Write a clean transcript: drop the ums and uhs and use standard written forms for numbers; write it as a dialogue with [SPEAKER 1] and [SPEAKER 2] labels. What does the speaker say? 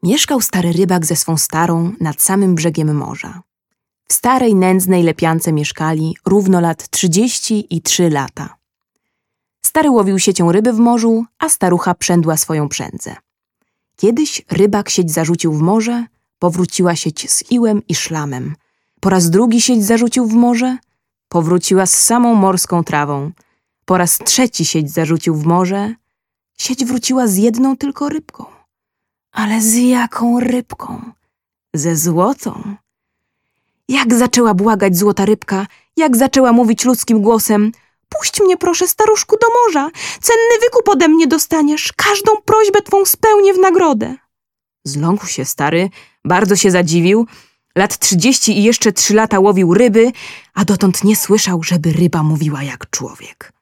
[SPEAKER 1] Mieszkał stary rybak ze swą starą nad samym brzegiem morza. W starej, nędznej lepiance mieszkali równo lat 33 lata. Stary łowił siecią ryby w morzu, a starucha przędła swoją przędzę. Kiedyś rybak sieć zarzucił w morze, powróciła sieć z iłem i szlamem. Po raz drugi sieć zarzucił w morze, powróciła z samą morską trawą. Po raz trzeci sieć zarzucił w morze, sieć wróciła z jedną tylko rybką. Ale z jaką rybką? Ze złotą. Jak zaczęła błagać złota rybka, jak zaczęła mówić ludzkim głosem: puść mnie proszę, staruszku, do morza, cenny wykup ode mnie dostaniesz, każdą prośbę twą spełnię w nagrodę. Zląkł się stary, bardzo się zadziwił, lat 30 i jeszcze 3 lata łowił ryby, a dotąd nie słyszał, żeby ryba mówiła jak człowiek.